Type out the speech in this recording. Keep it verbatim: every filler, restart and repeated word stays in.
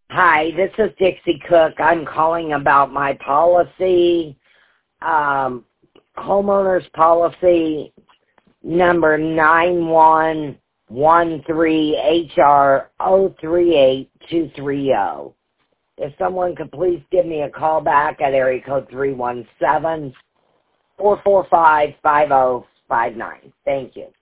Hi, this is Dixie Cook. I'm calling about my policy, um, homeowner's policy number nine one one three H R zero three eight two three zero. If someone could please give me a call back at area code three one seven, four four five, five zero five nine. Thank you.